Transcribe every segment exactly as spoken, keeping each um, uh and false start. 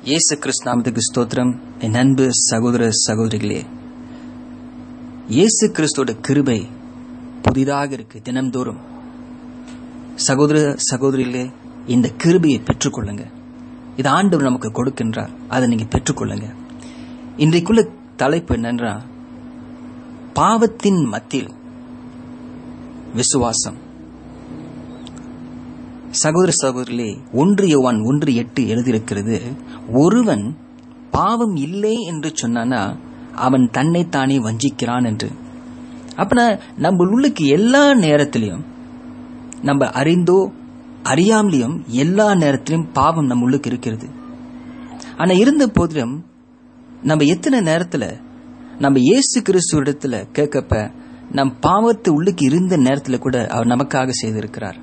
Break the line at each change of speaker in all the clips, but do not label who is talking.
இயேசு கிறிஸ்து நாமத்துக்கு ஸ்தோத்திரம். என் அன்பு சகோதர சகோதரிகளே, இயேசு கிறிஸ்துவோட கிருபை புதிதாக இருக்கு தினம்தோறும். சகோதர சகோதரிகளே, இந்த கிருபையை பெற்றுக்கொள்ளுங்க. இது ஆண்டவர் நமக்கு கொடுக்கின்றார், அதை நீங்க பெற்றுக்கொள்ளுங்க. இன்றைக்குள்ள தலைப்பு என்னன்றா, பாவத்தின் மத்தியில் விசுவாசம். சகோதர சகோதரிகளே, ஒன்று யோவான் ஒன்று எட்டு எழுதியிருக்கிறது, ஒருவன் பாவம் இல்லை என்று சொன்னானா அவன் தன்னைத்தானே வஞ்சிக்கிறான் என்று. அப்பனா நம்ம உள்ளுக்கு எல்லா நேரத்திலையும், நம்ம அறிந்தோ அறியாமலையும் எல்லா நேரத்திலும் பாவம் நம்ம உள்ளுக்கு இருக்கிறது. ஆனா இருந்த போதிலும் நம்ம எத்தனை நேரத்துல நம்ம இயேசு கிறிஸ்து இடத்துல கேட்கப்ப நம் பாவத்தை உள்ளுக்கு இருந்த நேரத்துல கூட அவர் நமக்காக செய்திருக்கிறார்.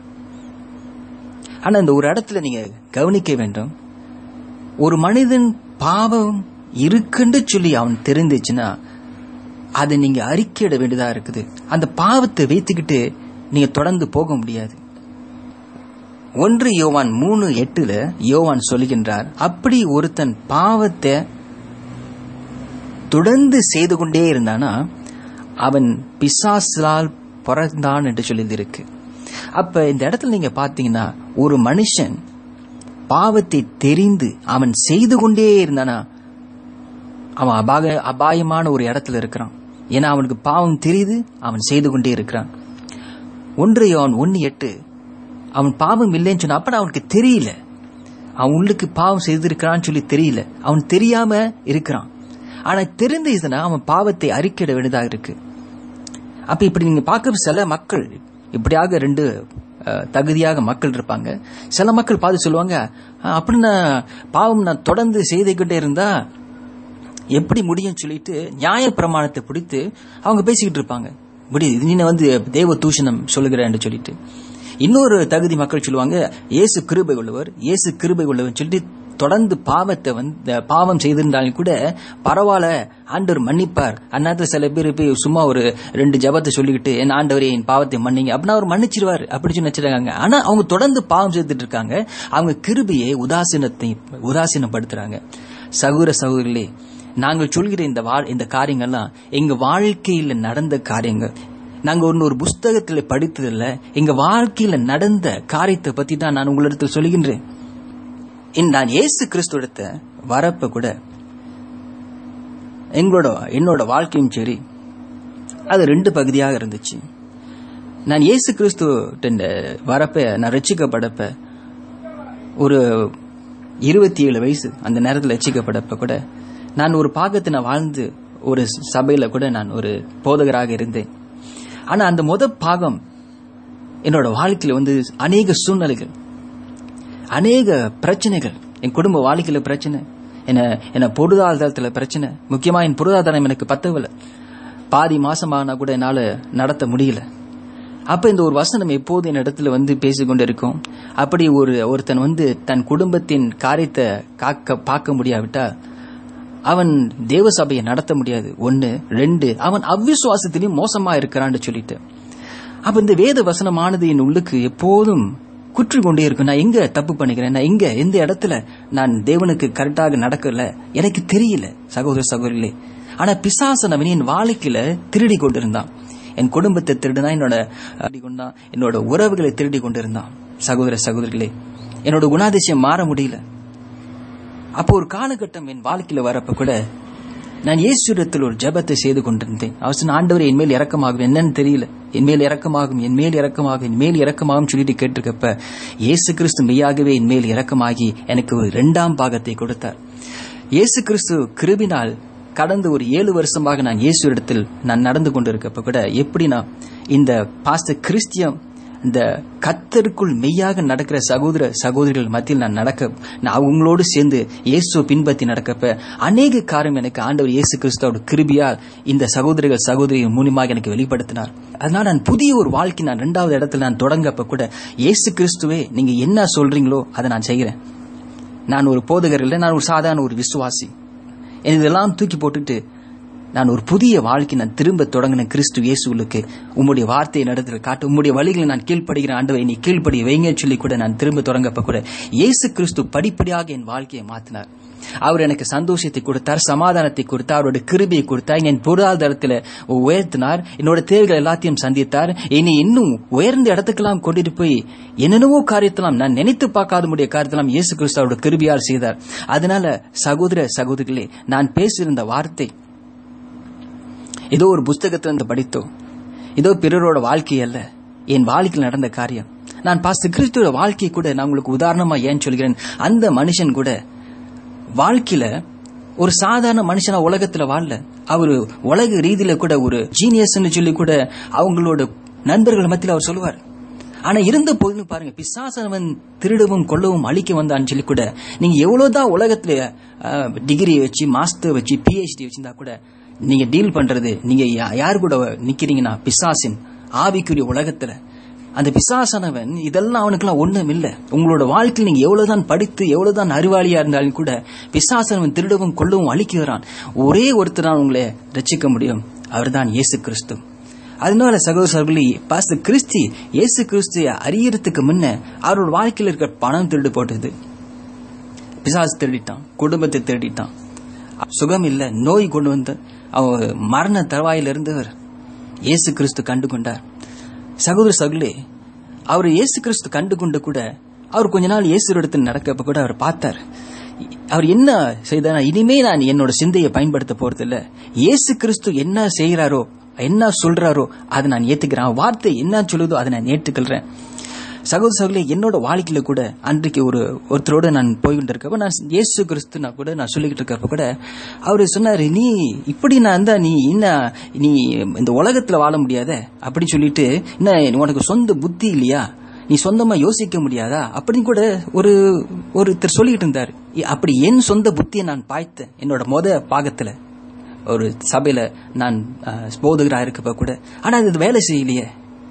ஆனா இந்த ஒரு இடத்துல நீங்க கவனிக்க வேண்டும், ஒரு மனிதன் பாவம் இருக்குன்னு சொல்லி அவன் தெரிந்துச்சுன்னா அதை நீங்க அறிக்கையிட வேண்டியதா இருக்குது. அந்த பாவத்தை வைத்துக்கிட்டு நீங்க தொடர்ந்து போக முடியாது. ஒன்று யோவான் மூணு எட்டுல யோவான் சொல்லுகின்றார், அப்படி ஒருத்தன் பாவத்தை தொடர்ந்து செய்து கொண்டே இருந்தானா அவன் பிசாசால் பிறந்தான் என்று சொல்லி இருக்கு. அப்ப இந்த இடத்துல நீங்க பாத்தீங்கன்னா, ஒரு மனுஷன் பாவத்தை தெரிந்து அவன் செய்து கொண்டே இருந்தானா அவன் அபாய அபாயமான ஒரு இடத்துல இருக்கிறான். ஏன்னா அவனுக்கு பாவம் தெரியுது, அவன் செய்து கொண்டே இருக்கிறான். ஒன்று யோவான் ஒன்னு எட்டு, அவன் பாவம் இல்லைன்னு சொன்ன அப்ப அவனுக்கு தெரியல, அவன் உள்ளுக்கு பாவம் செய்திருக்கிறான்னு சொல்லி தெரியல, அவன் தெரியாம இருக்கிறான். ஆனா தெரிந்ததுன்னா அவன் பாவத்தை அறிக்கையிட வேண்டியதாக இருக்கு. அப்ப இப்படி நீங்க பார்க்க சில மக்கள் இப்படியாக ரெண்டு தகுதியாக மக்கள் இருப்பாங்க. சில மக்கள் பார்த்து சொல்லுவாங்க, அப்படின்னா பாவம் நான் தொடர்ந்து செய்துகிட்டே இருந்தா எப்படி முடியும் சொல்லிட்டு நியாய பிரமாணத்தை பிடித்து அவங்க பேசிக்கிட்டு இருப்பாங்க. முடியுது, நீ வந்து தேவ தூஷணம் சொல்லுகிறேன்னு சொல்லிட்டு. இன்னொரு தகுதி மக்கள் சொல்லுவாங்க, இயேசு கிருபை உள்ளவர், இயேசு கிருபை உள்ளவர் சொல்லிட்டு தொடர்ந்து பாவத்தை வந்து பாவம் செய்திருந்தாலும் கூட பரவாயில்ல, ஆண்டவர் மன்னிப்பார். அந்நேரத்துல சில பேர் போய் சும்மா ஒரு ரெண்டு ஜபத்தை சொல்லிக்கிட்டு, என் ஆண்டவரே என் பாவத்தை மன்னிங்க அப்படின்னா அவர் மன்னிச்சிருவாரு அப்படி சொல்லி நினைச்சிருக்காங்க. ஆனா அவங்க தொடர்ந்து பாவம் செய்துட்டு இருக்காங்க, அவங்க கிருபையை உதாசீனத்தை உதாசீனப்படுத்துறாங்க. சகோதர சகோதரிகளே, நாங்கள் சொல்கிற இந்த இந்த காரியங்கள்லாம் எங்க வாழ்க்கையில நடந்த காரியங்கள். நாங்க ஒன்னு ஒரு புஸ்தகத்துல படித்ததில்ல, எங்க வாழ்க்கையில நடந்த காரியத்தை பத்தி தான் நான் உங்களிடத்தில் சொல்கின்றேன். நான் இயேசு கிறிஸ்துவ வரப்ப கூட எங்களோட என்னோட வாழ்க்கையும் சரி, அது ரெண்டு பகுதியாக இருந்துச்சு. நான் இயேசு கிறிஸ்து வரப்ப, நான் ரட்சிக்கப்படப்ப ஒரு இருபத்தி ஏழு வயசு அந்த நேரத்தில் ரட்சிக்கப்படப்ப கூட நான் ஒரு பாகத்தை நான் வாழ்ந்து ஒரு சபையில கூட நான் ஒரு போதகராக இருந்தேன். ஆனா அந்த முத பாகம் என்னோட வாழ்க்கையில வந்து அநேக சூழ்நிலைகள், அநேக பிரச்சனைகள், என் குடும்ப வாழ்க்கையில பிரச்சனை, என்ன என்ன பொருளாதாரத்துல பிரச்சனை. முக்கியமா என் பொருளாதாரம் எனக்கு பத்தவில்லை, பாதி மாசமானா கூட என்னால நடத்த முடியல. அப்ப இந்த ஒரு வசனம் எப்போது என் இடத்துல வந்து பேசிக்கொண்டு இருக்கும், அப்படி ஒரு ஒருத்தன் வந்து தன் குடும்பத்தின் காரியத்தை காக்க பார்க்க முடியாவிட்டா அவன் தேவ சபையை நடத்த முடியாது. ஒன்னு ரெண்டு, அவன் அவ்விசுவாசத்திலையும் மோசமா இருக்கிறான்னு சொல்லிட்டு. அப்ப இந்த வேத வசனமானது என் உள்ளுக்கு எப்போதும் குற்றி கொண்டே இருக்கும். நான் எங்க தப்பு பண்ணிக்கிறேன், நான் எங்க எந்த இடத்துல நான் தேவனுக்கு கரெக்டாக நடக்கல எனக்கு தெரியல சகோதர சகோதரிகளே. ஆனா பிசாசன் அவன் என் வாழ்க்கையில திருடி கொண்டிருந்தான், என் குடும்பத்தை திருடினா, என்னோட கொண்டான், என்னோட உறவுகளை திருடி கொண்டிருந்தான். சகோதர சகோதரிகளே, என்னோட குணாதிசயம் மாற முடியல. அப்போ ஒரு காலகட்டம் என் வாழ்க்கையில வரப்ப கூட நான் இயேசுவிடத்தில் ஒரு ஜெபத்தை செய்து கொண்டிருந்தேன். அவசியம் ஆண்டவரே என் மேல் இறக்கமாகும், என்னன்னு தெரியல, என் மேல் இறக்கமாகும், என் மேல் இறக்கமாகும், என் மேல் இறக்கமாகும் சொல்லிட்டு கேட்டிருக்கப்ப இயேசு கிறிஸ்து மெய்யாகவே என் மேல் இறக்கமாகி எனக்கு ஒரு இரண்டாம் பாகத்தை கொடுத்தார். இயேசு கிறிஸ்து கிருபினால் கடந்த ஒரு ஏழு வருஷமாக நான் இயேசு இடத்தில் நான் நடந்து கொண்டிருக்கப்ப கூட எப்படின்னா, இந்த பாஸ்டர் கிறிஸ்டியம் இந்த கர்த்தருக்குள் மெய்யாக நடக்கிற சகோதர சகோதரிகள் மத்தியில் நான் நடக்க, நான் அவங்களோடு சேர்ந்து இயேசுவை பின்பற்றி நடக்கப்ப அநேக காரியம் எனக்கு ஆண்டவர் இயேசு கிறிஸ்துவோட கிருபியால் இந்த சகோதரிகள் சகோதரிகள் மூலியமாக எனக்கு வெளிப்படுத்தினார். அதனால நான் புதிய ஒரு வாழ்க்கை நான் இரண்டாவது இடத்துல நான் தொடங்கப்ப கூட இயேசு கிறிஸ்துவே நீங்க என்ன சொல்றீங்களோ அதை நான் செய்கிறேன். நான் ஒரு போதகர் இல்லை, நான் ஒரு சாதாரண ஒரு விசுவாசி. இதெல்லாம் தூக்கி போட்டுட்டு நான் ஒரு புதிய வாழ்க்கை நான் திரும்ப தொடங்கின கிறிஸ்து இயேசுவுக்கு உம்முடைய வார்த்தையை நடத்துல காட்டு, உம்முடைய வழிகளை நான் கீழ்ப்படுகிற ஆண்டவை நீ கீழ்ப்படி வைங்க சொல்லி கூட நான் திரும்ப தொடங்கப்ப கூட இயேசு கிறிஸ்து படிப்படியாக என் வாழ்க்கையை மாற்றினார். அவர் எனக்கு சந்தோஷத்தை கொடுத்தார், சமாதானத்தை கொடுத்தார், அவருடைய கிருபையை கொடுத்தார், என் பொருளாதாரத்தில் உயர்த்தினார், என்னோட தேவைகள் எல்லாத்தையும் சந்தித்தார். என்னை இன்னும் உயர்ந்த இடத்துக்கெல்லாம் கொண்டுட்டு போய் என்னென்னவோ காரியத்தெல்லாம் நான் நினைத்து பார்க்காத முடிய காரியத்தெல்லாம் இயேசு கிறிஸ்து அவருடைய கிருபையால் செய்தார். அதனால சகோதர சகோதரிகளே, நான் பேசியிருந்த வார்த்தை ஏதோ ஒரு புஸ்தகத்திலிருந்து படித்தோ ஏதோ பிறரோட வாழ்க்கை அல்ல, என் வாழ்க்கையில் நடந்த காரியம். நான் பாஸ்டர் கிறிஸ்துவோட வாழ்க்கையை கூட நான் உங்களுக்கு உதாரணமா ஏன் சொல்கிறேன். அந்த மனுஷன் கூட வாழ்க்கையில ஒரு சாதாரண மனுஷனா உலகத்துல வாழல. அவரு உலக ரீதியில கூட ஒரு ஜீனியஸ் சொல்லி கூட அவங்களோட நண்பர்கள் மத்தியில் அவர் சொல்லுவார். ஆனா இருந்த போதுன்னு பாருங்க, பிசாசனவன் திருடவும் கொல்லவும் அழிக்க வந்தான்னு சொல்லி கூட நீங்க எவ்வளவுதான் உலகத்துல டிகிரி வச்சு மாஸ்டர் வச்சு பிஹெச்டி வச்சிருந்தா கூட நீங்க டீல் பண்றது நீங்க யாரு கூட நிக்கிறீங்கன்னா பிசாசின் ஆவிக்குரிய உலகத்துல. அந்த பிசாசானவன் இதெல்லாம் அவனுக்குலாம் ஒண்ணும் இல்ல. உங்களோட வாழ்க்கையில் நீங்க எவ்வளவுதான் படித்து எவ்வளவுதான் அறிவாளியா இருந்தாலும் கூட பிசாசானவன் திருடவும் கொல்லவும் அழிக்கிறான். ஒரே ஒருத்தரால் உங்களை ரட்சிக்க முடியும், அவர்தான் இயேசு கிறிஸ்து. அதனால சகோதரர்களே, பாஸ்டர் கிறிஸ்து இயேசு கிறிஸ்து அறியறதுக்கு முன்ன அவரோட வாழ்க்கையில் இருக்கிற பணம் திருடு போட்டது, பிசாசு திருடிட்டான், குடும்பத்தை திருடிட்டான், சுகம் இல்ல, நோய் கொண்டு வந்து அவர் மரண தருவாயில் இருந்தவர் இயேசு கிறிஸ்து கண்டு கொண்டார். சகோதர சகோதரே, அவர் இயேசு கிறிஸ்து கண்டு கொண்டு கூட அவர் கொஞ்ச நாள் இயேசு இடத்தில் நடக்கப்ப கூட அவர் பார்த்தார். அவர் என்ன செய்தார், இனிமே நான் என்னோட சிந்தையை பயன்படுத்த போறது இல்ல, இயேசு கிறிஸ்து என்ன செய்யறாரோ என்ன சொல்றாரோ அதை நான் ஏத்துக்கிறேன், வார்த்தை என்ன சொல்லுதோ அதை நான் ஏற்றுக்கொள்றேன். சகோதர சகோதரே, என்னோட வாழ்க்கையில கூட அன்றைக்கு ஒரு ஒருத்தரோட நான் போய்கிட்டு இருக்கப்ப நான் இயேசு கிறிஸ்து நான் கூட நான் சொல்லிக்கிட்டு இருக்கப்ப கூட அவரு சொன்னாரு, நீ இப்படி நான் இருந்தா நீ என்ன நீ இந்த உலகத்துல வாழ முடியாத அப்படின்னு சொல்லிட்டு, என்ன உனக்கு சொந்த புத்தி இல்லையா, நீ சொந்தமா யோசிக்க முடியாதா அப்படின்னு கூட ஒரு ஒருத்தர் சொல்லிட்டு இருந்தாரு. அப்படி என் சொந்த புத்தியை நான் பாய்த்தேன் என்னோட மொத பாகத்துல ஒரு சபையில நான் போதுகிறா இருக்கப்ப கூட. ஆனா அது வேலை செய்யலையே.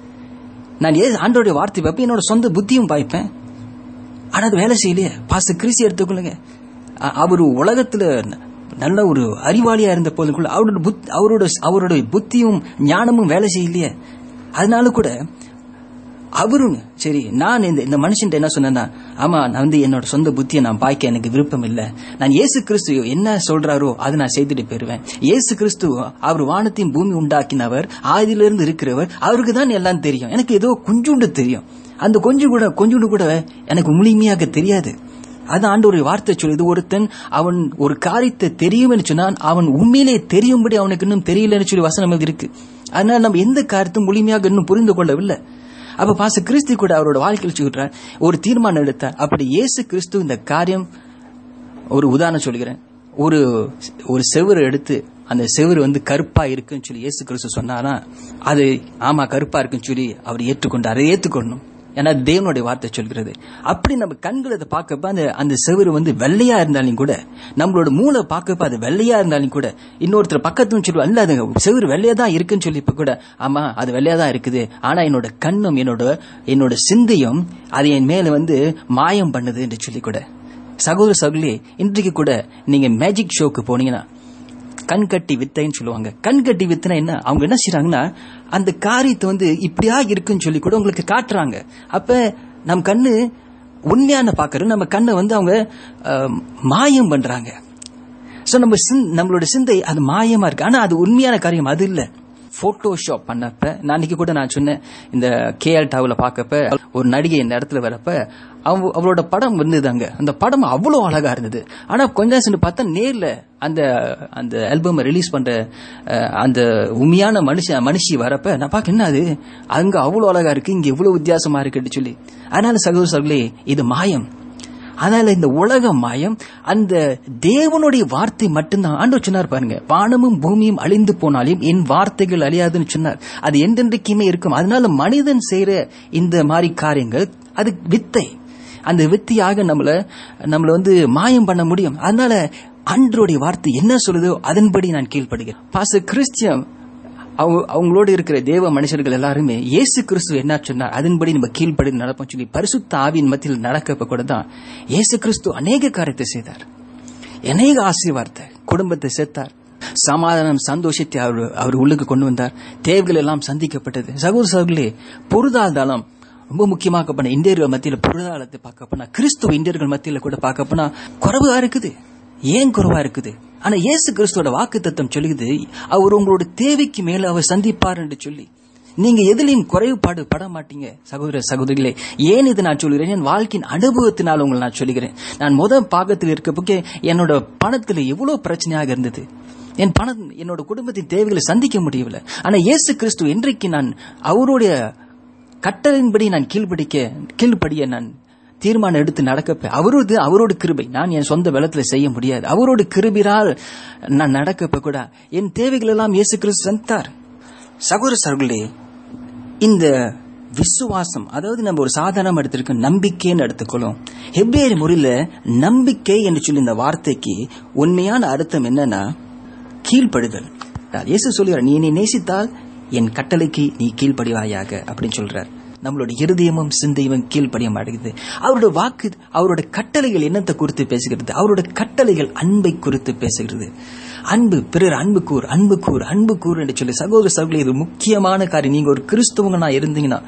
நான் ஆண்டோடைய வார்த்தை வைப்பேன், என்னோட சொந்த புத்தியும் பாய்ப்பேன், ஆனா அது வேலை செய்யலையே. பாஸ்டர் கிறிஸ்து எடுத்துக்கொள்ளுங்க, அவரு உலகத்துல நல்ல ஒரு அறிவாளியா இருந்த போது அவரோட அவரோட அவருடைய புத்தியும் ஞானமும் வேலை செய்யலையே. அதனால கூட அவரும் சரி, நான் இந்த இந்த மனுஷன் என்ன சொன்னா, ஆமா நான் வந்து என்னோட சொந்த புத்தியை நான் பாய்க்க எனக்கு விருப்பம் இல்லை, நான் இயேசு கிறிஸ்து என்ன சொல்றாரோ அதை நான் செய்துட்டு போயிருவேன். இயேசு கிறிஸ்து அவர் வானத்தையும் பூமி உண்டாக்கினவர், ஆதியிலிருந்து இருக்கிறவர், அவருக்கு தான் எல்லாம் தெரியும், எனக்கு ஏதோ கொஞ்சோண்டு தெரியும், அந்த கொஞ்சம் கூட கொஞ்சோண்டு கூட எனக்கு முழுமையாக தெரியாது. அது ஆண்டவருடைய வார்த்தை சொல்லுது. ஒருத்தன் அவன் ஒரு காரியத்தை தெரியும் சொன்னான், அவன் உண்மையிலே தெரியும்படி அவனுக்கு இன்னும் தெரியலன்னு சொல்லி வசனம் இருக்கு. அதனால நம்ம எந்த காரியத்தையும் முழுமையாக இன்னும் புரிந்து கொள்ளவில்லை. அப்ப பாஸ்டர் கிறிஸ்து கூட அவரோட வாழ்க்கையில் சொல்றார், ஒரு தீர்மானம் எடுத்தார். அப்படி இயேசு கிறிஸ்து இந்த காரியம், ஒரு உதாரணம் சொல்கிறேன், ஒரு ஒரு செவுரு எடுத்து அந்த செவுரு வந்து கருப்பா இருக்குன்னு சொல்லி இயேசு கிறிஸ்து சொன்னாரா, அது ஆமா கருப்பா இருக்குன்னு சொல்லி அவர் ஏற்றுக்கொண்டார். அதை ஏற்றுக்கொள்ளணும், ஏன்னா தேவனுடைய வார்த்தை சொல்கிறது. அப்படி நம்ம கண்கள் அதை பார்க்கப்ப அந்த அந்த செவுரு வந்து வெள்ளையா இருந்தாலும் கூட, நம்மளோட மூளை பார்க்கப்ப அது வெள்ளையா இருந்தாலும் கூட, இன்னொருத்தர் பக்கத்துல சொல்லுவோம் அல்ல அது செவுரு வெள்ளையா தான் இருக்குன்னு சொல்லி இப்ப கூட ஆமா அது வெள்ளையா தான் இருக்குது, ஆனா என்னோட கண்ணும் என்னோட என்னோட சிந்தையும் அது என் மேல வந்து மாயம் பண்ணுது என்று சொல்லி கூட. சகோதர சகோதரி, இன்றைக்கு கூட நீங்க மேஜிக் ஷோக்கு போனீங்கன்னா கண்கட்டி வித்தைன்னு சொல்லுவாங்க. கண்கட்டி வித்துனா என்ன, அவங்க என்ன செய்யறாங்கன்னா அந்த காரியத்தை வந்து இப்படியா இருக்குன்னு சொல்லி கூட உங்களுக்கு காட்டுறாங்க. அப்ப நம்ம கண்ணு உண்மையான பாக்குறது, நம்ம கண்ணை வந்து அவங்க மாயம் பண்றாங்க. சோ நம்ம நம்மளோட சிந்தை அது மாயமா இருக்கு, ஆனா அது உண்மையான காரியம் அது இல்ல. போட்டோஷாப் பண்ணப்ப நான் அன்னைக்கு கூட நான் சொன்னேன், இந்த கே எல் டாவுல பாக்கப்ப ஒரு நடிகை இந்த இடத்துல வரப்ப அவளோட படம் வந்ததுங்க. அந்த படம் அவ்வளவு அழகா இருந்தது. ஆனா கொஞ்ச நேரம் பார்த்தா நேர்ல அந்த அந்த ஆல்பம் ரிலீஸ் பண்ற அந்த உண்மையான மனுஷ மனுஷி வரப்ப நான் பாக்க என்ன அது அங்க அவ்வளவு அழகா இருக்கு, இங்க இவ்வளவு வித்தியாசமா இருக்குன்னு சொல்லி. அதனால சகோதர சகோதரர்களே, இது மாயம். அதனால இந்த உலக மாயம், அந்த தேவனுடைய வார்த்தை மட்டும்தான். ஆண்டவர் சொன்னார் பாருங்க, வானமும் பூமியும் அழிந்து போனாலும் என் வார்த்தைகள் அழியாதுன்னு சொன்னார். அது என்றென்றைக்குமே இருக்கும். அதனால மனிதன் செய்யற இந்த மாதிரி காரியங்கள் அது வித்தை. அந்த வித்தியாக நம்மள நம்மள வந்து மாயம் பண்ண முடியும். அதனால ஆண்டவருடைய வார்த்தை என்ன சொல்லுதோ அதன்படி நான் கீழ்ப்படுகிறேன். பாஸ்டர் கிறிஸ்டியன் அவங்களோடு இருக்கிற தேவ மனுஷர்கள் எல்லாருமே இயேசு கிறிஸ்து என்ன சொன்னார் அதன்படி நம்ம கீழ்ப்படி நடப்போம் சொல்லி பரிசுத்த ஆவியின் மத்தியில் நடக்கப்ப கூட தான் இயேசு கிறிஸ்து அநேக காரியத்தை செய்தார், அநேக ஆசீர்வாதத்தை குடும்பத்தை சேர்த்தார். சமாதானம், சந்தோஷத்தை அவர் அவர் உள்ளுக்கு கொண்டு வந்தார். தேவைகள் எல்லாம் சந்திக்கப்பட்டது. சகோதர சகோதரிகளே, பொருளாதாரம் ரொம்ப முக்கியமாக பண்ண இந்தியர்கள் மத்தியில் பொருளாதாரத்தை பார்க்க போனா, கிறிஸ்துவ இந்தியர்கள் மத்தியில் கூட பார்க்க போனா குறைவா இருக்குது. ஏன் குறைவா இருக்குது? ஆனா இயேசு கிறிஸ்துவோட வாக்கு தத்தம் சொல்லுது, அவர் உங்களோட தேவைக்கு மேல அவர் சந்திப்பார் என்று சொல்லி. நீங்க எதிலையும் குறைவுபாடு பட மாட்டீங்க சகோதர சகோதரிகளே. ஏன் இது நான் சொல்கிறேன்? என் வாழ்க்கையின் அனுபவத்தினால் உங்களை நான் சொல்லுகிறேன். நான் முதல் பாகத்தில் இருக்க என்னோட பணத்துல எவ்வளவு பிரச்சனையாக இருந்தது. என் பணம் என்னோட குடும்பத்தின் தேவைகளை சந்திக்க முடியவில்லை. ஆனா இயேசு கிறிஸ்து இன்றைக்கு நான் அவருடைய கட்டளையின்படி நான் கீழ்படிக்க கீழ்படிய நான் தீர்மானம் எடுத்து நடக்கப்ப அவரோடு அவரோட கிருபை, நான் என் சொந்த பலத்துல செய்ய முடியாது. அவரோட கிருபினால் நான் நடக்கப்ப கூட என் தேவைகள் எல்லாம் இயேசு கிறிஸ்து சந்தார். சகோதர சகோதரிகளே, இந்த விசுவாசம், அதாவது நம்ம ஒரு சாதாரண எடுத்திருக்க நம்பிக்கைன்னு எடுத்துக்கொள்ளும். ஹெப்ரேய முறையில நம்பிக்கை என்று சொல்லி இந்த வார்த்தைக்கு உண்மையான அர்த்தம் என்னன்னா கீழ்ப்படுதல். இயேசு சொல்லுவார், நீ என்னை நேசித்தால் என் கட்டளைக்கு நீ கீழ்ப்படிவாயாக அப்படின்னு சொல்றார். நம்மளோட இருதயமும் சிந்தையும் கீழ்ப்படிய மாட்டேங்குது. அவருடைய வாக்கு, அவருடைய கட்டளைகள் என்னத்தை குறித்து பேசுகிறது? அவருடைய கட்டளைகள் அன்பை குறித்து பேசுகிறது. அன்பு, பிறர் அன்பு கூர், அன்பு கூர், அன்பு கூர் என்று சொல்லி சகோதர சகோதரி, இது முக்கியமான காரியம். நீங்க ஒரு கிறிஸ்துவனா இருந்தீங்கன்னா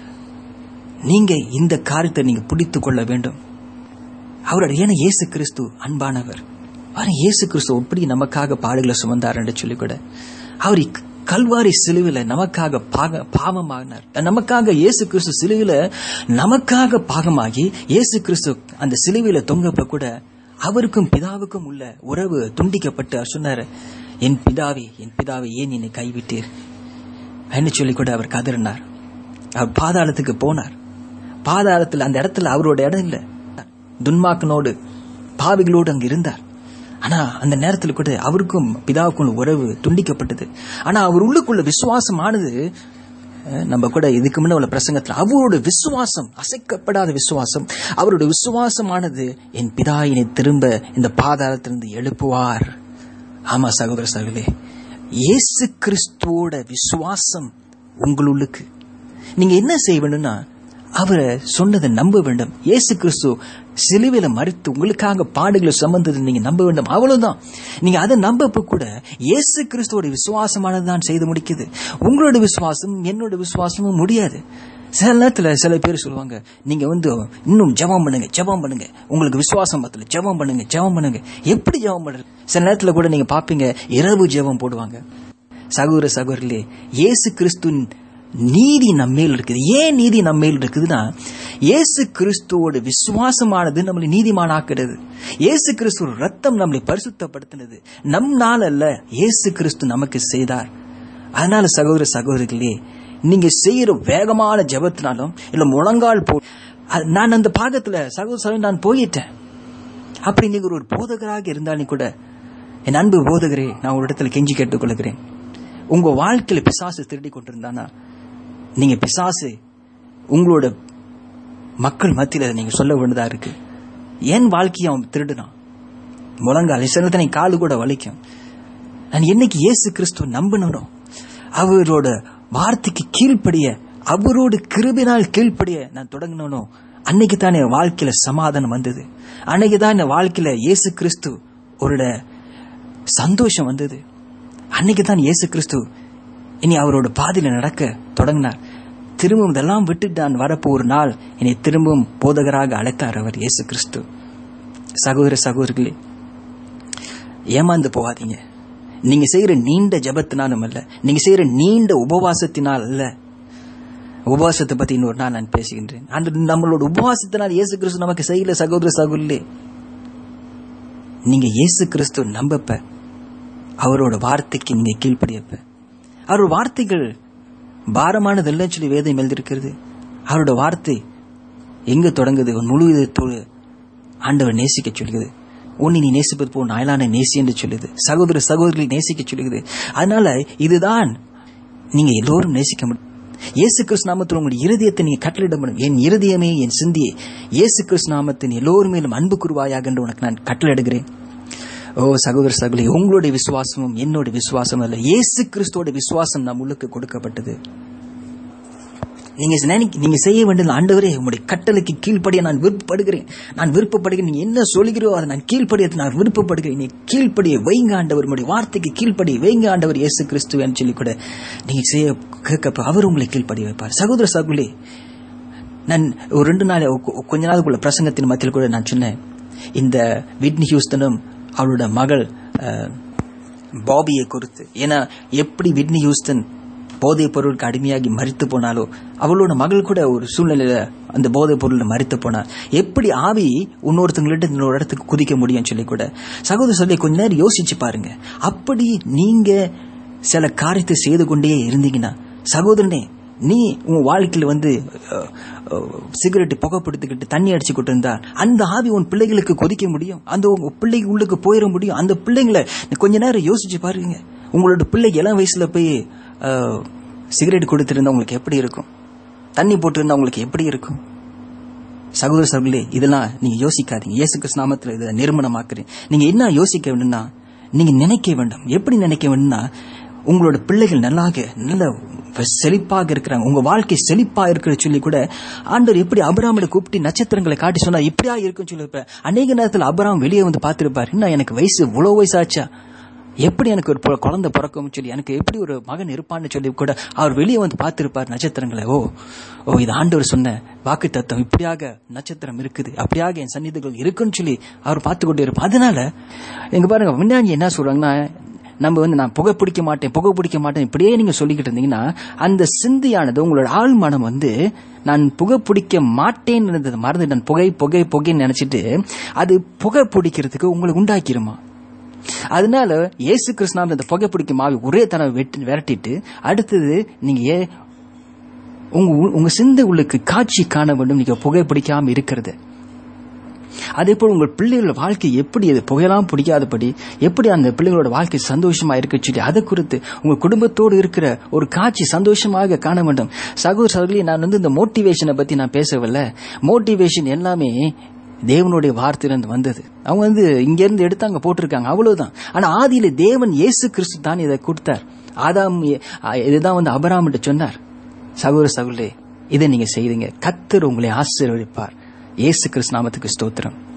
நீங்க இந்த காரியத்தை நீங்க பிடித்துக் கொள்ள வேண்டும். அவருடைய ஏன்னா இயேசு கிறிஸ்து அன்பானவர். இயேசு கிறிஸ்து எப்படி நமக்காக பாடுகளை சுமந்தார் என்று சொல்லி கூட அவர் கல்வாரி சிலுவில நமக்காக பாவமாகினார். நமக்காக இயேசு கிறிஸ்து சிலுவில நமக்காக பாகமாகி இயேசு கிறிஸ்து அந்த சிலுவில தொங்கப்ப கூட அவருக்கும் பிதாவுக்கும் உள்ள உறவு துண்டிக்கப்பட்டு அவர் சொன்னார், என் பிதாவே, என் பிதாவே ஏன் என்னை கைவிட்டீர் என்று சொல்லி கூட அவர் கதறினார். அவர் பாதாளத்துக்கு போனார். பாதாளத்தில் அந்த இடத்துல அவரோட இடம் இல்லை, துன்மார்க்கனோடு பாவிகளோடு அங்கு இருந்தார். ஆனா அந்த நேரத்தில் கூட அவருக்கும் பிதாவுக்கும் உறவு துண்டிக்கப்பட்டது. ஆனா அவர் உள்ளுக்குள்ள விசுவாசமானது, நம்ம கூட இதுக்கு முன்ன உள்ள பிரசங்கத்தில் அவரோட விசுவாசம், அசைக்கப்படாத விசுவாசம், அவருடைய விசுவாசமானது என் பிதா என்னை திரும்ப இந்த பாதாளத்திலிருந்து எழுப்புவார். ஆமா சகோதர சகோதரே, இயேசு கிறிஸ்துவோட விசுவாசம் உங்களுக்கு நீங்க என்ன செய்ய வேண்டும்னா அவரை சொன்னதை நம்ப வேண்டும். இயேசு கிறிஸ்து சிலுவையில மரித்து உங்களுக்காக பாடுகளை சுமந்தது நீங்க நம்ப வேண்டும். அவ்வளவுதான். நீங்க அதை நம்ப கூட இயேசு கிறிஸ்துவோட விசுவாசமானதுதான் செய்து முடிக்குது. உங்களோட விசுவாசம் என்னோட விசுவாசமும் முடியாது. சில நேரத்துல சில பேர் சொல்லுவாங்க, நீங்க வந்து இன்னும் ஜெபம் பண்ணுங்க, ஜெபம் பண்ணுங்க, உங்களுக்கு விசுவாசம் பத்தல, ஜெபம் பண்ணுங்க, ஜெபம் பண்ணுங்க. எப்படி ஜெபம் பண்றது? சில நேரத்துல கூட நீங்க பாப்பீங்க, இரவு ஜெபம் போடுவாங்க. சகோதர சகோதரிகளே, இயேசு கிறிஸ்து நீதி நம்மேல் இருக்குது. ஏன் நீதி நம்மேல் இருக்குதுன்னா, இயேசு கிறிஸ்துவோட விசுவாசமானது நம்மளை நீதிமானாக்குறது. இயேசு கிறிஸ்துவோட ரத்தம் நம்மளை பரிசுத்தப்படுத்தினது. நம் நாள் அல்ல, இயேசு கிறிஸ்து நமக்கு செய்தார். அதனால சகோதர சகோதரிகளே, நீங்க செய்யற வேகமான ஜெபத்தினாலும் இல்ல முழங்கால் போ, நான் அந்த பாகத்துல சகோதர சகோதரி நான் போயிட்டேன். அப்படி நீங்க ஒரு போதகராக இருந்தாலும் கூட, என் அன்பு போதகரே, நான் ஒரு இடத்துல கெஞ்சி கேட்டுக்கொள்கிறேன். உங்க வாழ்க்கையில பிசாசு திருடி கொண்டிருந்தானா, நீங்க பிசாசு உங்களோட மக்கள் மத்தியில நீங்க சொல்ல வேண்டியதா இருக்கு. என் வாழ்க்கையை அவன் திருடுனான், முழங்கால் சிலத்தை காலு கூட வலிக்கும். நான் என்னைக்கு இயேசு கிறிஸ்துவ நம்பினோ, அவரோட வார்த்தைக்கு கீழ்ப்படிய, அவரோட கிருபினால் கீழ்ப்படிய நான் தொடங்கினோ, அன்னைக்கு தான் என் வாழ்க்கையில சமாதானம் வந்தது. அன்னைக்கு தான் என் வாழ்க்கையில இயேசு கிறிஸ்து ஒரு சந்தோஷம் வந்தது. அன்னைக்கு தான் இயேசு கிறிஸ்து இனி அவரோட பாதையில நடக்க தொடங்கினார். திரும்பவும் இதெல்லாம் விட்டுட்டு நான் வரப்போ ஒரு நாள் என்னை திரும்பவும் போதகராக அழைத்தார் அவர் இயேசு கிறிஸ்து. சகோதர சகோதரிகளே, ஏமாந்து போகாதீங்க. நீங்க செய்யற நீண்ட ஜபத்தினாலும் அல்ல, நீங்க செய்யற நீண்ட உபவாசத்தினால் அல்ல. உபவாசத்தை பத்தி இன்னொரு நாள் நான் பேசுகின்றேன். அந்த நம்மளோட உபவாசத்தினால் இயேசு கிறிஸ்து நமக்கு செய்யல. சகோதர சகோதரிகளே, நீங்க இயேசு கிறிஸ்து நம்பப்ப, அவரோட வார்த்தைக்கு நீங்க கீழ்ப்படியப்ப, அவரோட வார்த்தைகள் பாரமானது இல்லைன்னு சொல்லி வேதம் எழுதியிருக்கிறது. அவரோட வார்த்தை எங்க தொடங்குது? முழு இதத்தோடு ஆண்டவர் நேசிக்க சொல்லுது. உன்னை நீ நேசிப்பது போ நாயலான நேசி என்று சொல்லுது. சகோதர சகோதரிகளை நேசிக்க சொல்லுது. அதனால இதுதான் நீங்க எல்லோரும் நேசிக்க முடியும். இயேசு கிறிஸ்து நாமத்தில் உங்களுடைய இருதயத்தை நீங்க கட்டளையிட முடியும். என் இருதயமே, என் சிந்தியே, இயேசு கிறிஸ்து நாமத்தின் எல்லோரும் மேலும் அன்பு கூறுவாயாக என்று உனக்கு நான் கட்டளையிடுகிறேன். ஓ சகோதர சகோதரி, உங்களுடைய விசுவாசமும் என்னோட விசுவாசமும் அல்ல, இயேசு கிறிஸ்துவோட விசுவாசம் நம் உள்ளுக்கு கொடுக்கப்பட்டது. நீங்க நீங்க செய்ய வேண்டியது, ஆண்டவரே உங்களுடைய கட்டளைக்கு கீழ்ப்படிய நான் விருப்பப்படுகிறேன், நான் விருப்பப்படுகிறேன், நீங்க என்ன சொல்கிறோ அதை நான் கீழ்ப்படிய நான் விருப்பப்படுகிறேன், நீ கீழ்ப்படிய வைங்க ஆண்டவர், உங்களுடைய வார்த்தைக்கு கீழ்ப்படிய வைங்க ஆண்டவர் இயேசு கிறிஸ்துவன்னு சொல்லி கூட நீங்க செய்ய கேட்க அவர் உங்களை கீழ்ப்படிய வைப்பார். சகோதர சகோதரி, நான் ஒரு ரெண்டு நாள் கொஞ்ச நாளுக்குள்ள பிரசங்கத்தின் மத்தியில் கூட நான் சொன்னேன், இந்த விட்னி ஹியூஸ்டனும் அவளோட மகள் பாபியை குறித்து. ஏன்னா எப்படி விட்னி ஹியூஸ்டன் போதைப் பொருளுக்கு அடிமையாகி மரித்து போனாலோ, அவளோட மகள் கூட ஒரு சூழ்நிலையில அந்த போதைப் பொருள் மரித்து போனார். எப்படி ஆவி இன்னொருத்தவங்கள்ட்ட இன்னொரு இடத்துக்கு குதிக்க முடியும்னு சொல்லி கூட சகோதர சொல்லி கொஞ்ச நேரம் யோசிச்சு பாருங்க. அப்படி நீங்க சில காரியத்தை செய்து கொண்டே இருந்தீங்கன்னா சகோதரனே, நீ உன் வாழ்க்கையில வந்து சிகரெட் புகைப்படுத்திக்கிட்டு தண்ணி அடிச்சுக்கிட்டு இருந்தா அந்த ஆவி உன் பிள்ளைகளுக்கு கொதிக்க முடியும், அந்த உங்க பிள்ளைக்கு உள்ளுக்கு போயிட முடியும். அந்த பிள்ளைங்களை கொஞ்ச நேரம் யோசிச்சு பாருங்க. உங்களோட பிள்ளை இளம் வயசுல போய் சிகரெட் கொடுத்திருந்தா உங்களுக்கு எப்படி இருக்கும்? தண்ணி போட்டிருந்தா உங்களுக்கு எப்படி இருக்கும்? சகோதர சகோதரர்களே, இதெல்லாம் நீங்க யோசிக்காதீங்க. இயேசு கிறிஸ்து நாமத்தில் இதை நிர்மணமாக்குறேன். நீங்க என்ன யோசிக்க வேண்டும்னா, நீங்க நினைக்க வேண்டும். எப்படி நினைக்க வேண்டும்னா, உங்களோட பிள்ளைகள் நல்லாக நல்ல செழிப்பாக இருக்கிறாங்க, உங்க வாழ்க்கை செழிப்பா இருக்கிற சொல்லி கூட ஆண்டவர் எப்படி அபிராமோட கூப்பிட்டு நட்சத்திரங்களை காட்டி சொன்னா இப்படியா இருக்குன்னு சொல்லி அநேக நேரத்தில் அபிராம் வெளியே வந்து பார்த்திருப்பார். இன்னும் எனக்கு வயசு இவ்வளவு வயசாச்சா, எப்படி எனக்கு ஒரு குழந்தை பிறக்கும் சொல்லி, எனக்கு எப்படி ஒரு மகன் இருப்பான்னு சொல்லி கூட அவர் வெளியே வந்து பார்த்திருப்பார் நட்சத்திரங்களை. ஓ ஓ இது ஆண்டவர் சொன்ன வாக்கு தத்துவம், இப்படியாக நட்சத்திரம் இருக்குது, அப்படியாக என் சந்நிதிகள் இருக்குன்னு சொல்லி அவர் பார்த்து கொண்டே இருப்பார். அதனால எங்க பாருங்க, விஞ்ஞானி என்ன சொல்றாங்கன்னா, நம்ம வந்து நான் புகை பிடிக்க மாட்டேன் புகை பிடிக்க மாட்டேன் இப்படியே நீங்க சொல்லிக்கிட்டு இருந்தீங்கன்னா அந்த சிந்தியானது உங்களோட ஆள் மனம் வந்து நான் புகை பிடிக்க மாட்டேன்னு மறந்து நான் புகை புகை புகைன்னு நினைச்சிட்டு அது புகை பிடிக்கிறதுக்கு உங்களுக்கு உண்டாக்கிருமா. அதனால இயேசு கிறிஸ்து அந்த புகை பிடிக்கும் ஆவி ஒரே தடவை வெட்டி விரட்டிட்டு அடுத்தது நீங்க உங்க உங்க சிந்தை உள்ளுக்கு காட்சி காண வேண்டும், நீங்க புகை பிடிக்காம இருக்கிறது. அதே போல் உங்கள் பிள்ளைகளோட வாழ்க்கை எப்படி அது புகையெல்லாம் பிடிக்காதபடி எப்படி அந்த பிள்ளைகளோட வாழ்க்கை சந்தோஷமா இருக்க சொல்லி அதை குறித்து உங்க குடும்பத்தோடு இருக்கிற ஒரு காட்சி சந்தோஷமாக காண வேண்டும். சகோதர சகோதரி, நான் வந்து இந்த மோட்டிவேஷனை பத்தி நான் பேசவில்லை. மோட்டிவேஷன் எல்லாமே தேவனுடைய வார்த்தையிலிருந்து வந்தது. அவங்க வந்து இங்க இருந்து எடுத்து அங்க போட்டிருக்காங்க, அவ்வளவுதான். ஆனா ஆதியில தேவன் இயேசு கிறிஸ்து தான் இதை கொடுத்தார். ஆதாம் இதுதான் வந்து அபிராம் சொன்னார். சகோதர சகோதரி, இதை நீங்க செய்தீங்க, கர்த்தர் உங்களை ஆசீர்வதிப்பார். இயேசு கிறிஸ்து நாமத்துக்கு ஸ்தோத்திரம்.